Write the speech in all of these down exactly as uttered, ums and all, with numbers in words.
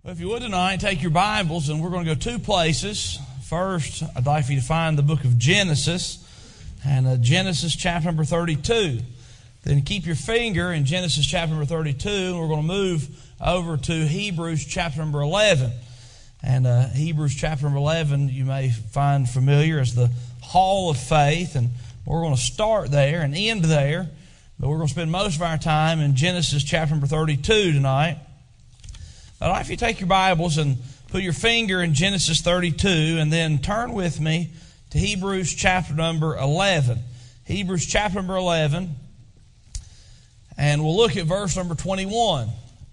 Well, if you would tonight, take your Bibles, and we're going to go two places. First, I'd like for you to find the book of Genesis, and uh, Genesis chapter number thirty-two. Then keep your finger in Genesis chapter number thirty-two, and we're going to move over to Hebrews chapter number eleven. And uh, Hebrews chapter number eleven, you may find familiar as the Hall of Faith, and we're going to start there and end there, but we're going to spend most of our time in Genesis chapter number thirty-two tonight. I'd like if you take your Bibles and put your finger in Genesis thirty-two, and then turn with me to Hebrews chapter number eleven. Hebrews chapter number eleven, and we'll look at verse number twenty-one.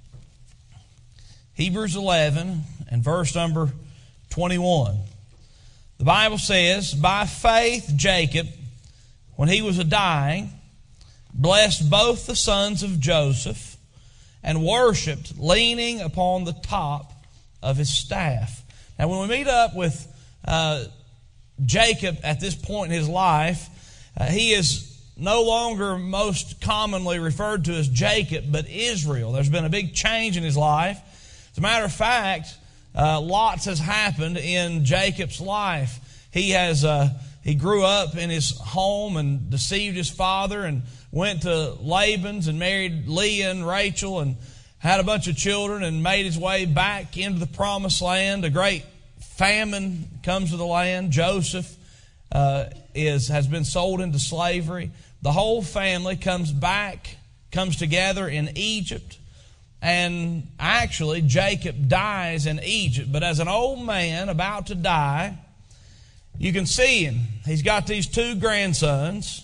Hebrews eleven and verse number twenty-one. The Bible says, "By faith Jacob, when he was a-dying, blessed both the sons of Joseph, and worshipped, leaning upon the top of his staff." Now, when we meet up with uh, Jacob at this point in his life, uh, he is no longer most commonly referred to as Jacob, but Israel. There's been a big change in his life. As a matter of fact, uh, lots has happened in Jacob's life. He has uh, he grew up in his home and deceived his father, and went to Laban's and married Leah and Rachel and had a bunch of children, and made his way back into the promised land. A great famine comes to the land. Joseph uh, is has been sold into slavery. The whole family comes back, comes together in Egypt. And actually, Jacob dies in Egypt. But as an old man about to die, you can see him. He's got these two grandsons,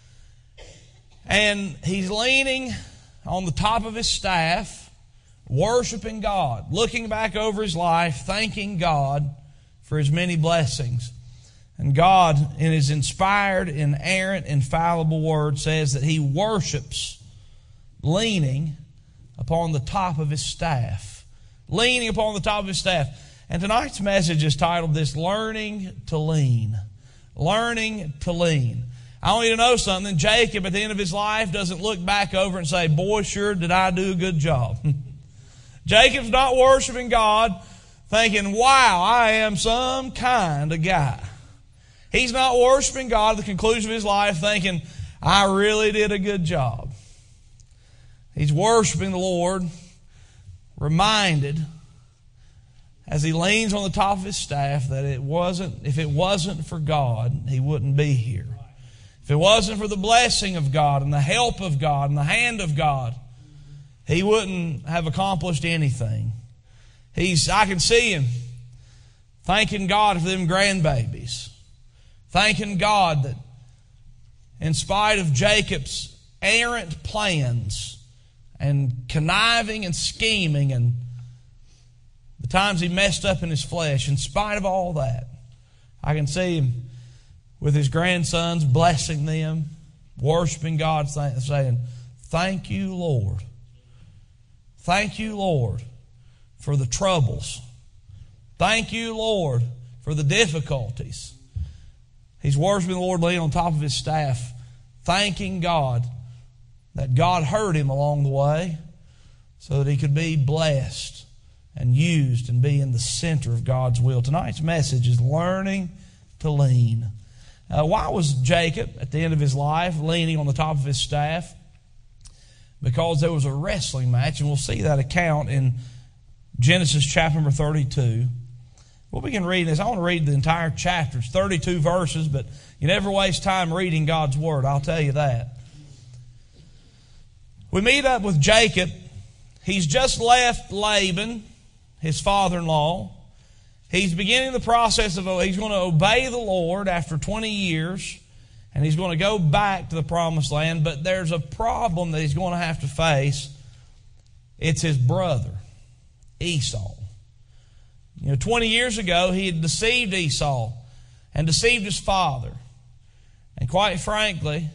and he's leaning on the top of his staff, worshiping God, looking back over his life, thanking God for his many blessings. And God, in his inspired, inerrant, infallible word, says that he worships leaning upon the top of his staff. Leaning upon the top of his staff. And tonight's message is titled this, Learning to Lean. Learning to lean. I want you to know something. Jacob, at the end of his life, doesn't look back over and say, "Boy, sure did I do a good job." Jacob's not worshiping God thinking, "Wow, I am some kind of guy." He's not worshiping God at the conclusion of his life thinking, "I really did a good job." He's worshiping the Lord, reminded as he leans on the top of his staff that it wasn't, if it wasn't for God, he wouldn't be here. If it wasn't for the blessing of God and the help of God and the hand of God, he wouldn't have accomplished anything. He's, I can see him thanking God for them grandbabies. Thanking God that in spite of Jacob's errant plans and conniving and scheming and the times he messed up in his flesh, in spite of all that, I can see him with his grandsons, blessing them, worshiping God, saying, "Thank you, Lord. Thank you, Lord, for the troubles. Thank you, Lord, for the difficulties." He's worshiping the Lord, laying on top of his staff, thanking God that God heard him along the way so that he could be blessed and used and be in the center of God's will. Tonight's message is learning to lean. Uh, why was Jacob, at the end of his life, leaning on the top of his staff? Because there was a wrestling match, and we'll see that account in Genesis chapter number thirty-two. We'll begin reading this. I want to read the entire chapter. It's thirty-two verses, but you never waste time reading God's Word, I'll tell you that. We meet up with Jacob. He's just left Laban, his father-in-law. He's beginning the process of, he's going to obey the Lord after twenty years, and he's going to go back to the promised land. But there's a problem that he's going to have to face. It's his brother, Esau. You know, twenty years ago, he had deceived Esau and deceived his father. And quite frankly,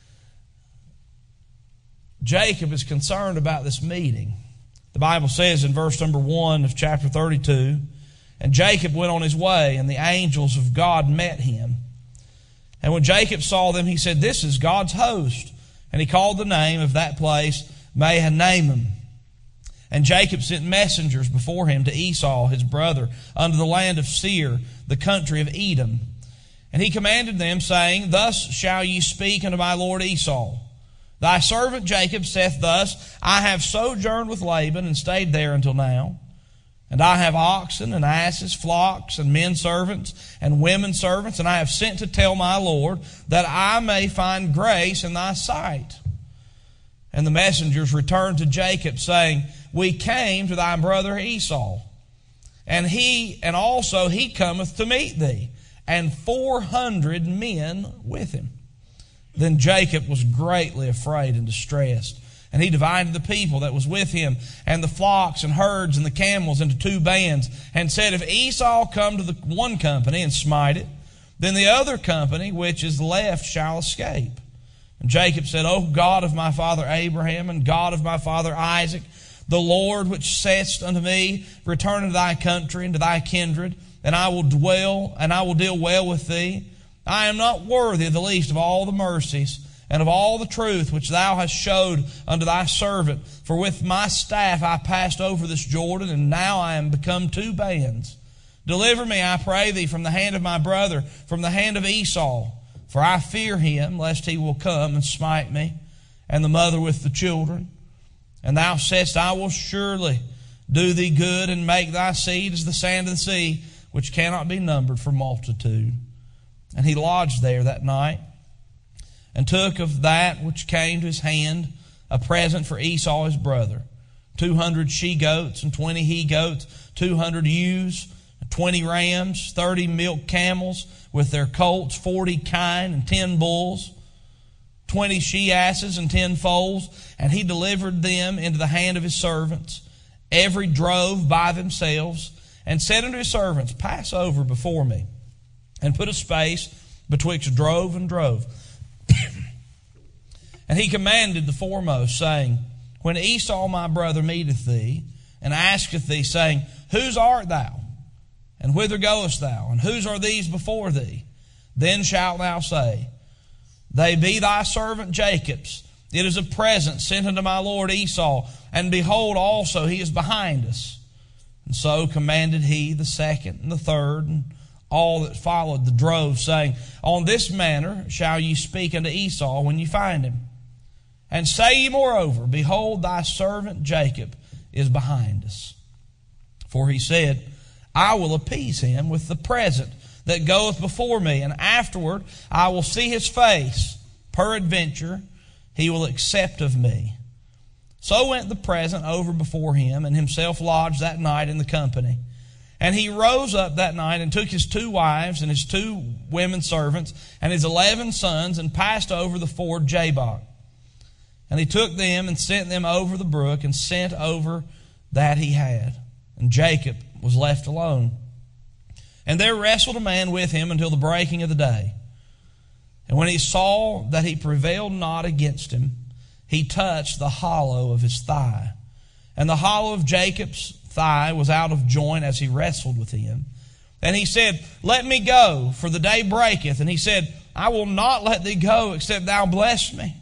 Jacob is concerned about this meeting. The Bible says in verse number one of chapter thirty-two, "And Jacob went on his way, and the angels of God met him. And when Jacob saw them, he said, 'This is God's host.' And he called the name of that place Mahanaim. And Jacob sent messengers before him to Esau his brother unto the land of Seir, the country of Edom. And he commanded them, saying, Thus shall ye speak unto my lord Esau. Thy servant Jacob saith thus, I have sojourned with Laban, and stayed there until now. And I have oxen and asses, flocks, and men servants, and women servants, and I have sent to tell my lord, that I may find grace in thy sight. And the messengers returned to Jacob, saying, We came to thy brother Esau, and he and also he cometh to meet thee, and four hundred men with him. Then Jacob was greatly afraid and distressed, and he divided the people that was with him, and the flocks and herds and the camels into two bands, and said, If Esau come to the one company and smite it, then the other company which is left shall escape. And Jacob said, O God of my father Abraham, and God of my father Isaac, the Lord which saidst unto me, Return to thy country and to thy kindred, and I will dwell, and I will deal well with thee. I am not worthy of the least of all the mercies and of all the truth which thou hast showed unto thy servant. For with my staff I passed over this Jordan, and now I am become two bands. Deliver me, I pray thee, from the hand of my brother, from the hand of Esau. For I fear him, lest he will come and smite me, and the mother with the children. And thou saidst, I will surely do thee good, and make thy seed as the sand of the sea, which cannot be numbered for multitude. And he lodged there that night, and took of that which came to his hand a present for Esau his brother, two hundred she-goats, and twenty he-goats, two hundred ewes, twenty rams, thirty milk camels with their colts, forty kine and ten bulls, twenty she-asses and ten foals. And he delivered them into the hand of his servants, every drove by themselves, and said unto his servants, Pass over before me, and put a space betwixt drove and drove. And he commanded the foremost, saying, When Esau my brother meeteth thee, and asketh thee, saying, Whose art thou? And whither goest thou? And whose are these before thee? Then shalt thou say, They be thy servant Jacob's. It is a present sent unto my lord Esau, and behold, also he is behind us. And so commanded he the second and the third, and all that followed the drove, saying, On this manner shall ye speak unto Esau when ye find him. And say ye moreover, Behold, thy servant Jacob is behind us. For he said, I will appease him with the present that goeth before me, and afterward I will see his face. Peradventure he will accept of me. So went the present over before him, and himself lodged that night in the company. And he rose up that night, and took his two wives, and his two women servants, and his eleven sons, and passed over the ford Jabbok. And he took them, and sent them over the brook, and sent over that he had. And Jacob was left alone. And there wrestled a man with him until the breaking of the day. And when he saw that he prevailed not against him, he touched the hollow of his thigh. And the hollow of Jacob's thigh was out of joint as he wrestled with him. And he said, Let me go, for the day breaketh. And he said, I will not let thee go, except thou bless me.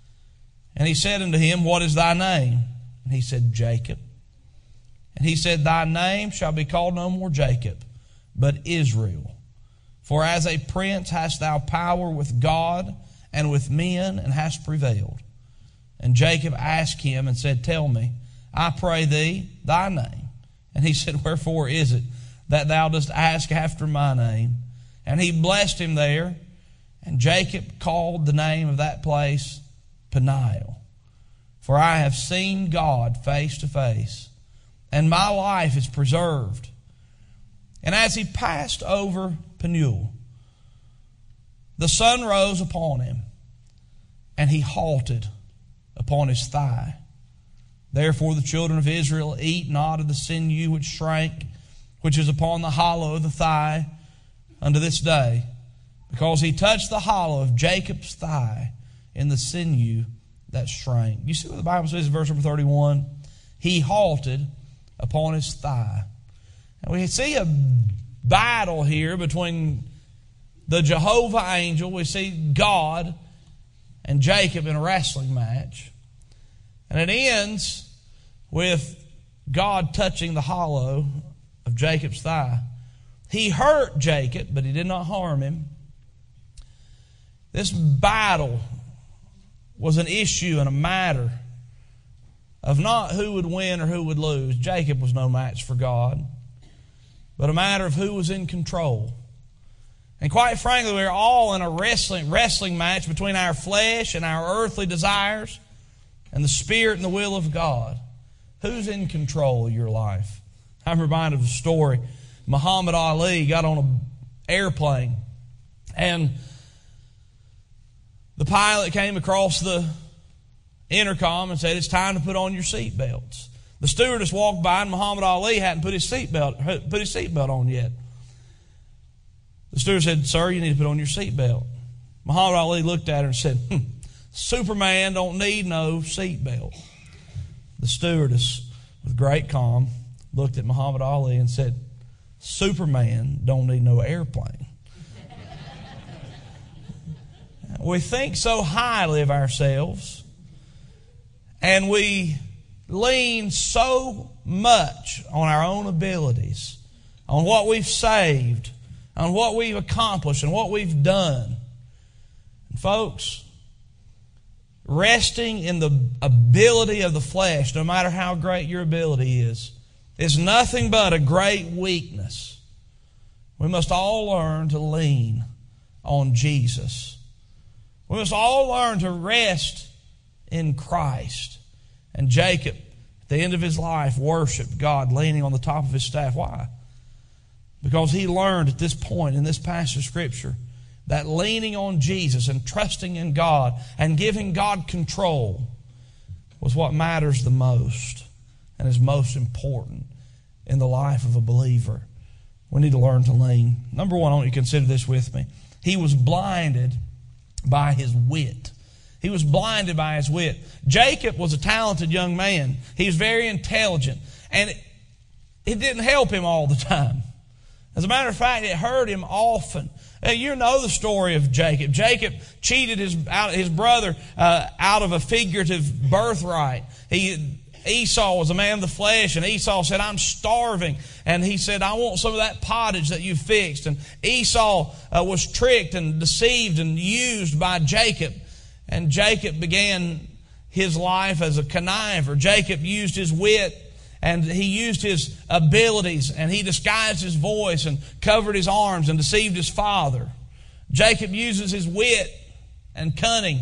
And he said unto him, What is thy name? And he said, Jacob. And he said, Thy name shall be called no more Jacob, but Israel. For as a prince hast thou power with God and with men, and hast prevailed. And Jacob asked him and said, Tell me, I pray thee, thy name. And he said, Wherefore is it that thou dost ask after my name? And he blessed him there. And Jacob called the name of that place Peniel. For I have seen God face to face, and my life is preserved. And as he passed over Peniel, the sun rose upon him, and he halted upon his thigh. Therefore the children of Israel eat not of the sinew which shrank, which is upon the hollow of the thigh, unto this day, because he touched the hollow of Jacob's thigh in the sinew that shrank. You see what the Bible says in verse number thirty-one? He halted upon his thigh. And we see a battle here between the Jehovah angel. We see God and Jacob in a wrestling match. And it ends with God touching the hollow of Jacob's thigh. He hurt Jacob, but he did not harm him. This battle was an issue and a matter of not who would win or who would lose. Jacob was no match for God, but a matter of who was in control. And quite frankly, we're all in a wrestling wrestling match between our flesh and our earthly desires and the Spirit and the will of God. Who's in control of your life? I'm reminded of a story. Muhammad Ali got on an airplane, and the pilot came across the intercom and said, "It's time to put on your seatbelts." The stewardess walked by, and Muhammad Ali hadn't put his seatbelt put his seatbelt on yet. The steward said, "Sir, you need to put on your seatbelt." Muhammad Ali looked at her and said, hmm, "Superman don't need no seatbelt." The stewardess, with great calm, looked at Muhammad Ali and said, "Superman don't need no airplane." We think so highly of ourselves, and we lean so much on our own abilities, on what we've saved, on what we've accomplished and what we've done. And folks, resting in the ability of the flesh, no matter how great your ability is, is nothing but a great weakness. We must all learn to lean on Jesus. We must all learn to rest in Christ. And Jacob, at the end of his life, worshiped God leaning on the top of his staff. Why? Because he learned at this point in this passage of Scripture that leaning on Jesus and trusting in God and giving God control was what matters the most and is most important in the life of a believer. We need to learn to lean. Number one, I want you to consider this with me. He was blinded by his wit. He was blinded by his wit. Jacob was a talented young man. He was very intelligent. And it, it didn't help him all the time. As a matter of fact, it hurt him often. Now, you know the story of Jacob. Jacob cheated his, out, his brother uh, out of a figurative birthright. He, Esau was a man of the flesh, and Esau said, "I'm starving." And he said, "I want some of that pottage that you fixed." And Esau uh, was tricked and deceived and used by Jacob. And Jacob began his life as a conniver. Jacob used his wit, and he used his abilities, and he disguised his voice and covered his arms and deceived his father. Jacob uses his wit and cunning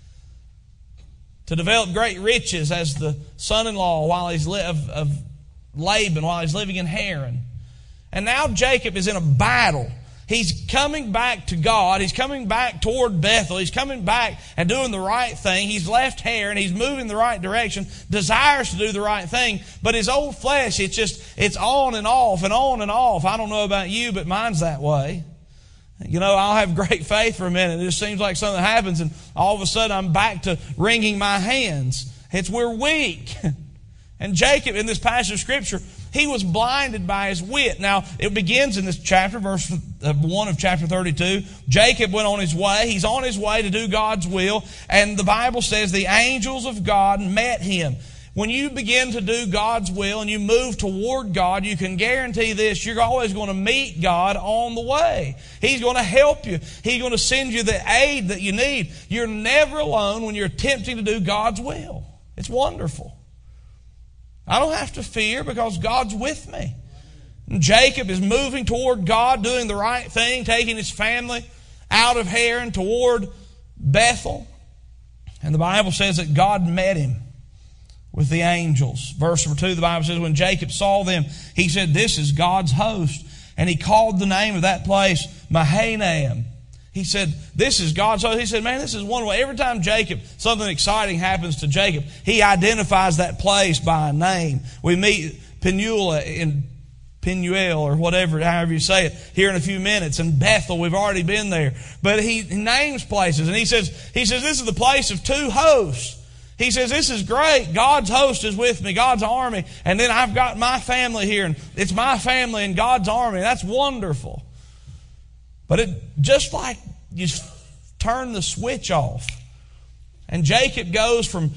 to develop great riches as the son-in-law while he's li- of, of Laban while he's living in Haran. And now Jacob is in a battle. He's coming back to God. He's coming back toward Bethel. He's coming back and doing the right thing. He's left Haran. He's moving the right direction, desires to do the right thing. But his old flesh, it's just, it's on and off and on and off. I don't know about you, but mine's that way. You know, I'll have great faith for a minute. It just seems like something happens, and all of a sudden I'm back to wringing my hands. It's we're weak. And Jacob, in this passage of Scripture, he was blinded by his wit. Now, it begins in this chapter, verse one of chapter thirty-two. Jacob went on his way. He's on his way to do God's will. And the Bible says the angels of God met him. When you begin to do God's will and you move toward God, you can guarantee this, you're always going to meet God on the way. He's going to help you. He's going to send you the aid that you need. You're never alone when you're attempting to do God's will. It's wonderful. I don't have to fear because God's with me. And Jacob is moving toward God, doing the right thing, taking his family out of Haran toward Bethel. And the Bible says that God met him with the angels. Verse number two, the Bible says, when Jacob saw them, he said, "This is God's host." And he called the name of that place Mahanaim. He said, "This is God's host." He said, man, this is wonderful. Every time Jacob, something exciting happens to Jacob, he identifies that place by a name. We meet Penuel in Penuel or whatever, however you say it, here in a few minutes. And Bethel, we've already been there. But he names places, and he says, he says, this is the place of two hosts. He says, this is great. God's host is with me, God's army. And then I've got my family here, and it's my family and God's army. That's wonderful. But it just like you turn the switch off. And Jacob goes from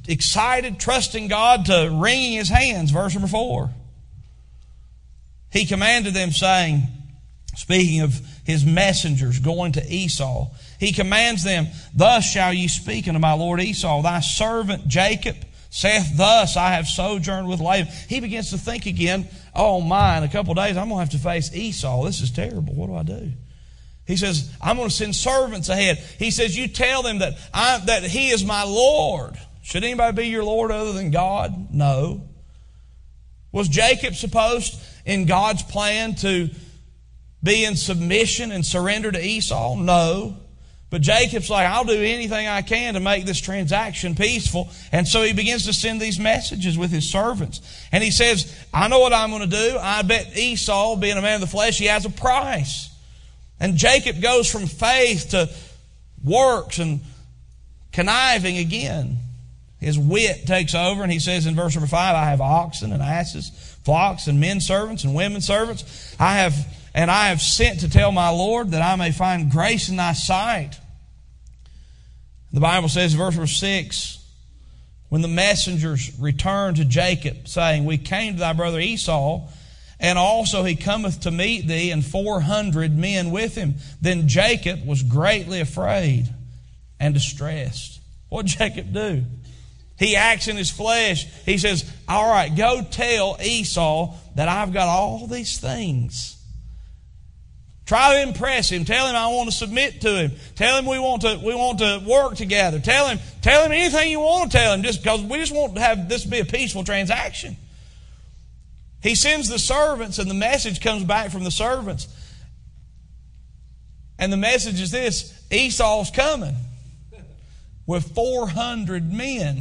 excited, trusting God to wringing his hands. Verse number four. He commanded them, saying, speaking of his messengers going to Esau, he commands them, thus shall ye speak unto my lord Esau, thy servant Jacob saith thus, I have sojourned with Laban. He begins to think again, oh my, in a couple of days I'm going to have to face Esau. This is terrible. What do I do? He says, I'm going to send servants ahead. He says, you tell them that I, that he is my Lord. Should anybody be your Lord other than God? No. Was Jacob supposed in God's plan to be in submission and surrender to Esau? No. But Jacob's like, I'll do anything I can to make this transaction peaceful. And so he begins to send these messages with his servants. And he says, I know what I'm going to do. I bet Esau, being a man of the flesh, he has a price. And Jacob goes from faith to works and conniving again. His wit takes over, and he says in verse number five, I have oxen and asses, flocks and men servants and women servants. I have, and I have sent to tell my Lord that I may find grace in thy sight. The Bible says in verse number six, when the messengers returned to Jacob, saying, we came to thy brother Esau, and also he cometh to meet thee, and four hundred men with him. Then Jacob was greatly afraid and distressed. What did Jacob do? He acts in his flesh. He says, all right, go tell Esau that I've got all these things. Try to impress him. Tell him I want to submit to him. Tell him we want to we want to work together. Tell him, tell him anything you want to tell him, just because we just want to have this be a peaceful transaction. He sends the servants, and the message comes back from the servants. And the message is this: Esau's coming with four hundred men.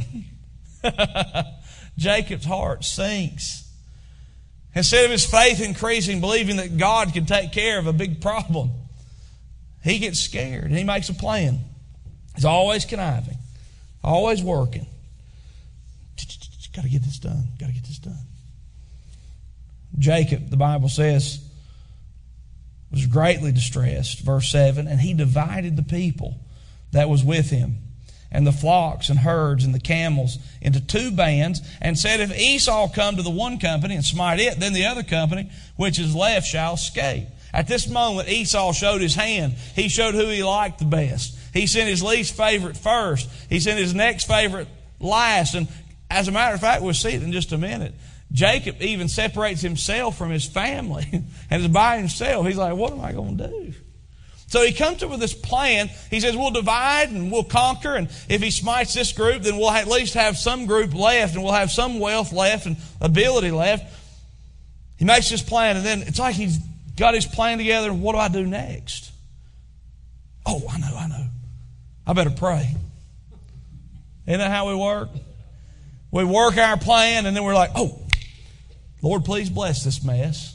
Jacob's heart sinks. Instead of his faith increasing, believing that God can take care of a big problem, he gets scared and he makes a plan. He's always conniving, always working. Got to get this done. Got to get this done. Jacob, the Bible says, was greatly distressed. Verse seven, and he divided the people that was with him, and the flocks and herds and the camels, into two bands, and said, if Esau come to the one company and smite it, then the other company which is left shall escape. At this moment, Esau showed his hand. He showed who he liked the best. He sent his least favorite first. He sent his next favorite last. And as a matter of fact, we'll see it in just a minute. Jacob even separates himself from his family and is by himself. He's like, what am I going to do? So he comes up with this plan. He says, we'll divide and we'll conquer. And if he smites this group, then we'll at least have some group left, and we'll have some wealth left and ability left. He makes this plan, and then it's like he's got his plan together. What do I do next? Oh, I know, I know. I better pray. Isn't that how we work? We work our plan, and then we're like, oh, Lord, please bless this mess.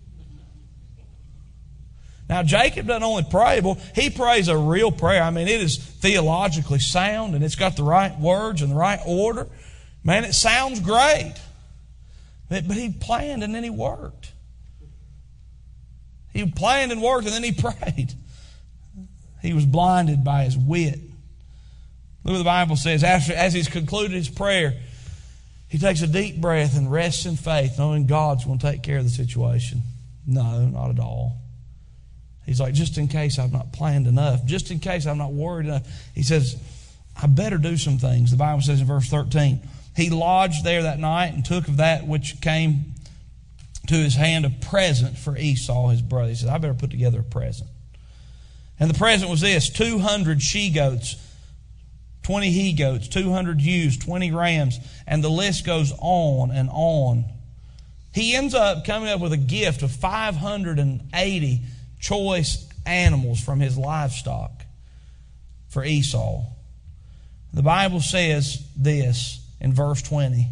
Now, Jacob doesn't only pray, well, he prays a real prayer. I mean, it is theologically sound, and it's got the right words and the right order. Man, it sounds great. But, but he planned and then he worked. He planned and worked and then he prayed. He was blinded by his wit. Look what the Bible says. After, as he's concluded his prayer, he takes a deep breath and rests in faith, knowing God's going to take care of the situation. No, not at all. He's like, just in case I've not planned enough, just in case I'm not worried enough, he says, I better do some things. The Bible says in verse thirteen, he lodged there that night and took of that which came to his hand a present for Esau, his brother. He said, I better put together a present. And the present was this: two hundred she-goats, twenty he-goats, two hundred ewes, twenty rams, and the list goes on and on. He ends up coming up with a gift of five hundred eighty choice animals from his livestock for Esau. The Bible says this in verse twenty.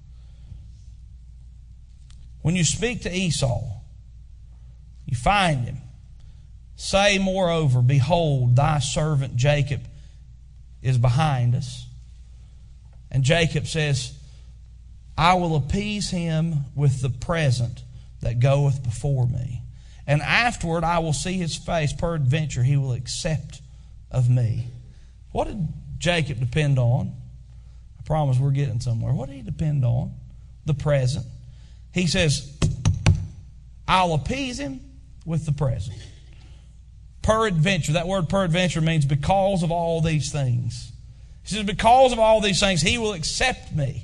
When you speak to Esau, you find him. Say moreover, behold, thy servant Jacob is behind us. And Jacob says, I will appease him with the present that goeth before me. And afterward I will see his face, peradventure he will accept of me. What did Jacob depend on? A promise we're getting somewhere. What did he depend on? The present. He says, I'll appease him with the present. Peradventure. That word peradventure means because of all these things. He says, because of all these things, he will accept me.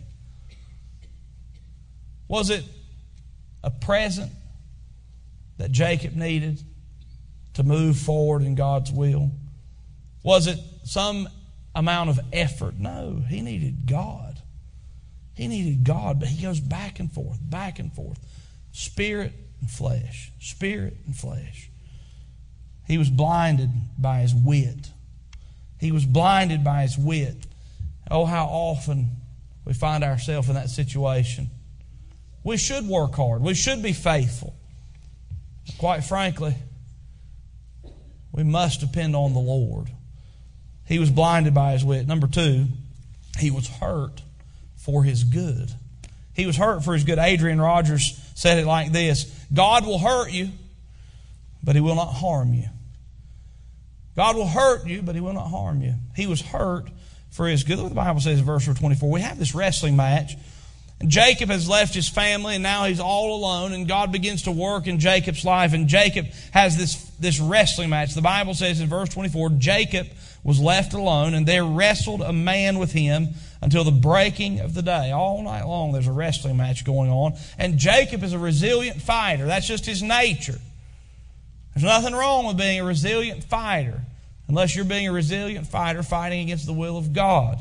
Was it a present that Jacob needed to move forward in God's will? Was it some amount of effort? No, he needed God. He needed God, but he goes back and forth, back and forth. Spirit and flesh, spirit and flesh. He was blinded by his wit. He was blinded by his wit. Oh, how often we find ourselves in that situation. We should work hard. We should be faithful. Quite frankly, we must depend on the Lord. He was blinded by his wit. Number two, he was hurt for his good. He was hurt for his good. Adrian Rogers said it like this: God will hurt you, but he will not harm you. God will hurt you, but he will not harm you. He was hurt for his good. Look what the Bible says in verse twenty-four. We have this wrestling match. And Jacob has left his family, and now he's all alone, and God begins to work in Jacob's life, and Jacob has this, this wrestling match. The Bible says in verse twenty-four, Jacob was left alone, and there wrestled a man with him until the breaking of the day. All night long there's a wrestling match going on, and Jacob is a resilient fighter. That's just his nature. There's nothing wrong with being a resilient fighter, unless you're being a resilient fighter fighting against the will of God.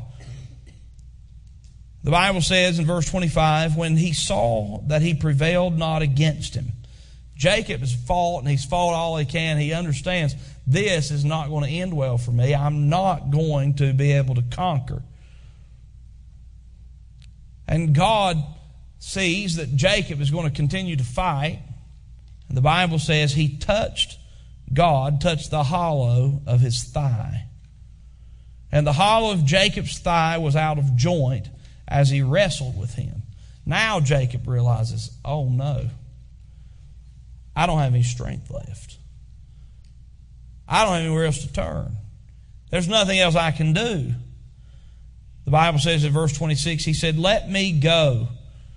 The Bible says in verse twenty-five, when he saw that he prevailed not against him. Jacob has fought, and he's fought all he can. He understands this is not going to end well for me. I'm not going to be able to conquer. And God sees that Jacob is going to continue to fight. And the Bible says he touched, God touched the hollow of his thigh. And the hollow of Jacob's thigh was out of joint as he wrestled with him. Now Jacob realizes, oh no, I don't have any strength left. I don't have anywhere else to turn. There's nothing else I can do. The Bible says in verse twenty-six, he said, let me go,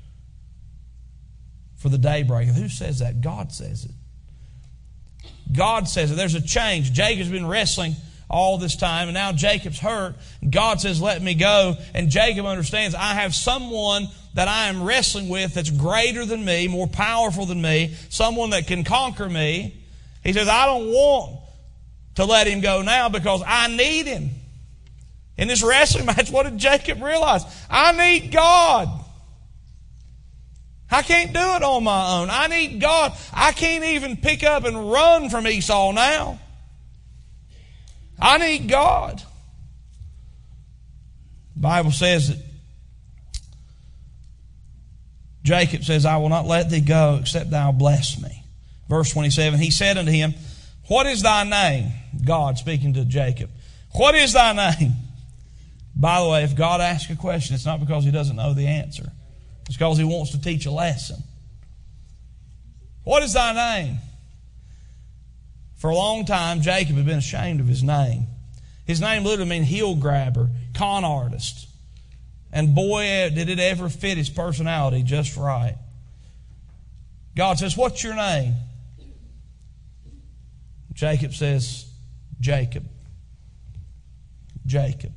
for the daybreak. Who says that? God says it. God says it. There's a change. Jacob's been wrestling all this time, and now Jacob's hurt. God says, let me go. And Jacob understands, I have someone that I am wrestling with that's greater than me, more powerful than me, someone that can conquer me. He says, I don't want to let him go now because I need him. In this wrestling match, what did Jacob realize? I need God. I can't do it on my own. I need God. I can't even pick up and run from Esau now. I need God. The Bible says that Jacob says, I will not let thee go except thou bless me. Verse twenty-seven, he said unto him, what is thy name? God speaking to Jacob. What is thy name? By the way, if God asks a question, it's not because he doesn't know the answer. It's because he wants to teach a lesson. What is thy name? For a long time, Jacob had been ashamed of his name. His name literally means heel grabber, con artist. And boy, did it ever fit his personality just right. God says, what's your name? Jacob says, Jacob. Jacob.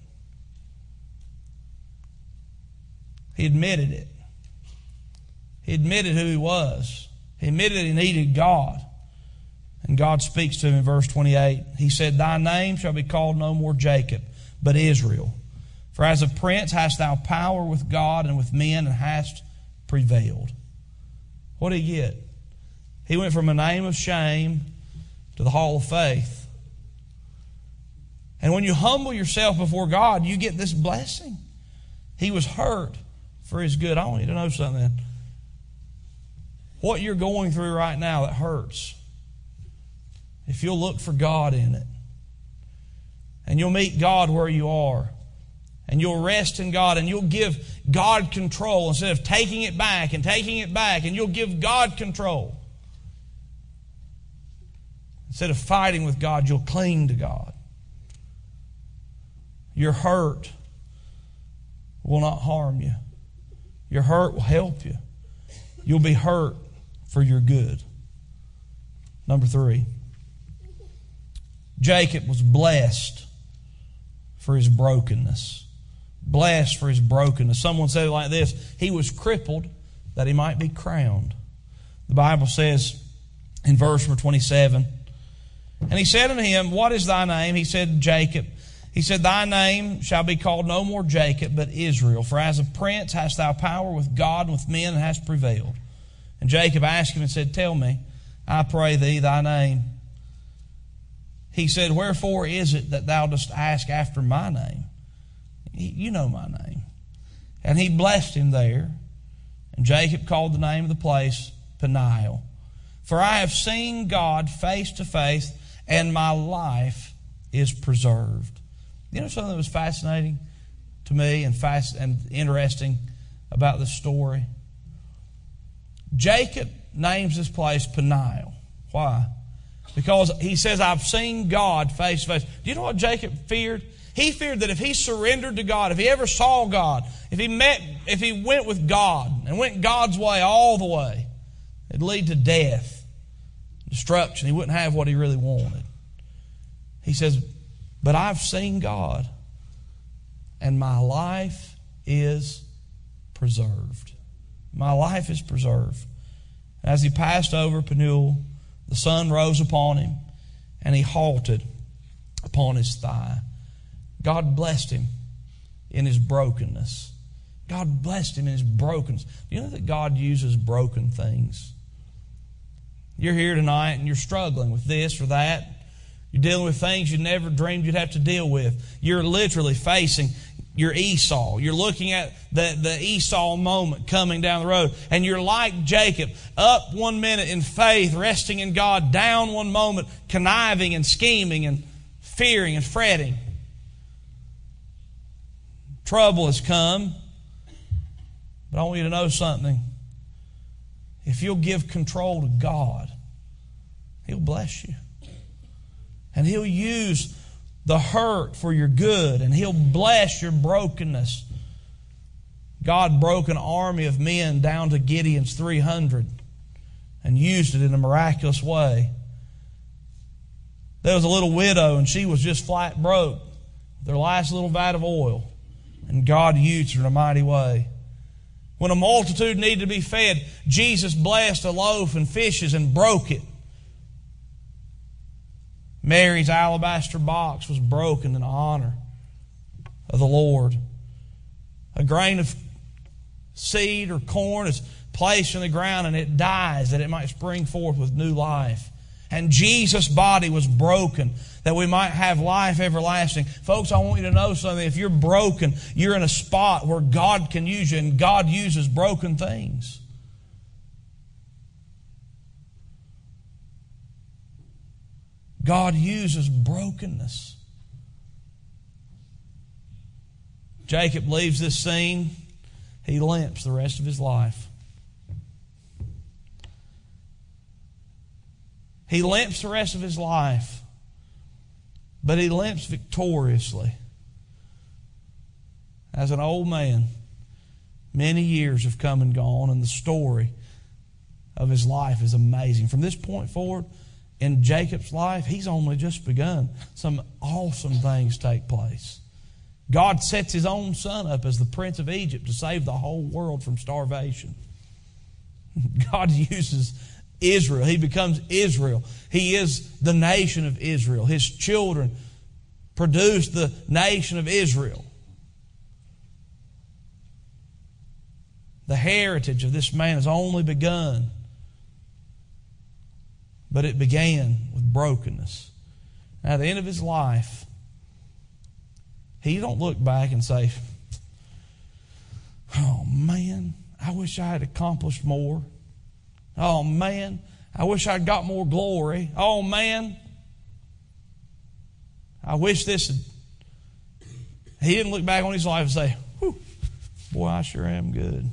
He admitted it. He admitted who he was. He admitted he needed God. And God speaks to him in verse twenty-eight. He said, thy name shall be called no more Jacob, but Israel. For as a prince hast thou power with God and with men, and hast prevailed. What did he get? He went from a name of shame to the hall of faith. And when you humble yourself before God, you get this blessing. He was hurt for his good. I want you to know something. What you're going through right now that hurts, if you'll look for God in it, and you'll meet God where you are, and you'll rest in God, and you'll give God control instead of taking it back and taking it back, and you'll give God control. Instead of fighting with God, you'll cling to God. Your hurt will not harm you. Your hurt will help you. You'll be hurt for your good. Number three, Jacob was blessed for his brokenness. Blessed for his brokenness. Someone said it like this: he was crippled that he might be crowned. The Bible says in verse number twenty-seven, and he said unto him, what is thy name? He said, Jacob. He said, thy name shall be called no more Jacob, but Israel. For as a prince hast thou power with God and with men, and hast prevailed. And Jacob asked him and said, tell me, I pray thee, thy name. He said, wherefore is it that thou dost ask after my name? You know my name. And he blessed him there. And Jacob called the name of the place Peniel. For I have seen God face to face, and my life is preserved. You know something that was fascinating to me and fast and interesting about this story? Jacob names this place Peniel. Why? Because he says, I've seen God face to face. Do you know what Jacob feared? He feared that if he surrendered to God, if he ever saw God, if he met, if he went with God and went God's way all the way, it'd lead to death, destruction. He wouldn't have what he really wanted. He says, but I've seen God, and my life is preserved. My life is preserved. As he passed over Peniel, the sun rose upon him, and he halted upon his thigh. God blessed him in his brokenness. God blessed him in his brokenness. Do you know that God uses broken things? You're here tonight and you're struggling with this or that. You're dealing with things you never dreamed you'd have to deal with. You're literally facing your Esau. You're looking at the, the Esau moment coming down the road. And you're like Jacob, up one minute in faith, resting in God, down one moment, conniving and scheming and fearing and fretting. Trouble has come. But I want you to know something. If you'll give control to God, He'll bless you. And He'll use the hurt for your good, and He'll bless your brokenness. God broke an army of men down to Gideon's three hundred and used it in a miraculous way. There was a little widow, and she was just flat broke, their last little vat of oil, and God used her in a mighty way. When a multitude needed to be fed, Jesus blessed a loaf and fishes and broke it. Mary's alabaster box was broken in honor of the Lord. A grain of seed or corn is placed in the ground and it dies that it might spring forth with new life. And Jesus' body was broken that we might have life everlasting. Folks, I want you to know something. If you're broken, you're in a spot where God can use you, and God uses broken things. God uses brokenness. Jacob leaves this scene. He limps the rest of his life. He limps the rest of his life. But he limps victoriously. As an old man, many years have come and gone, and the story of his life is amazing. From this point forward, in Jacob's life, he's only just begun. Some awesome things take place. God sets His own son up as the Prince of Egypt to save the whole world from starvation. God uses Israel. He becomes Israel. He is the nation of Israel. His children produce the nation of Israel. The heritage of this man has only begun. But it began with brokenness. Now, at the end of his life, he don't look back and say, oh man, I wish I had accomplished more. Oh man, I wish I'd got more glory. Oh man, I wish this had... He didn't look back on his life and say, whew, boy, I sure am good.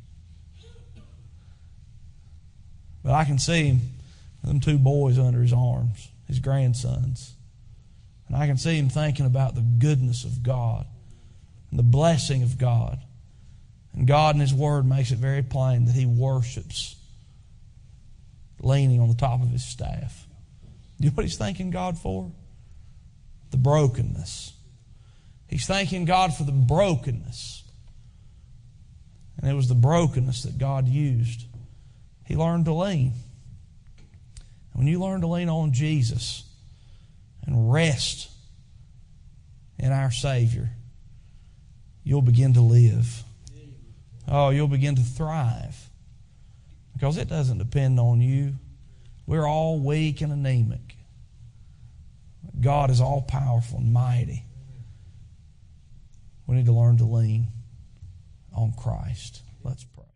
But I can see him, them two boys under his arms, his grandsons. And I can see him thinking about the goodness of God and the blessing of God. And God in His Word makes it very plain that He worships leaning on the top of His staff. You know what He's thanking God for? The brokenness. He's thanking God for the brokenness. And it was the brokenness that God used. He learned to lean. When you learn to lean on Jesus and rest in our Savior, you'll begin to live. Oh, you'll begin to thrive. Because it doesn't depend on you. We're all weak and anemic. God is all powerful and mighty. We need to learn to lean on Christ. Let's pray.